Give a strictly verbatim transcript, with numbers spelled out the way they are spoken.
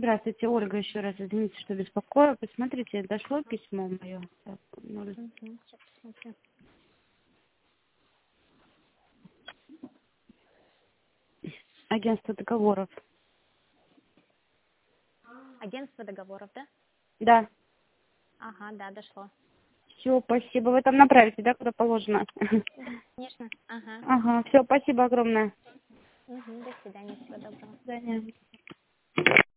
Здравствуйте, Ольга, еще раз извините, что беспокою. Посмотрите, дошло письмо мое. Так, ну, раз- Мгм, сейчас посмотрю. Агентство договоров. Агентство договоров, да? Да. Ага, да, дошло. Все, спасибо. Вы там направите, да, куда положено? Да, конечно. Ага. Ага, все, спасибо огромное. Угу, до свидания, всего доброго. До свидания.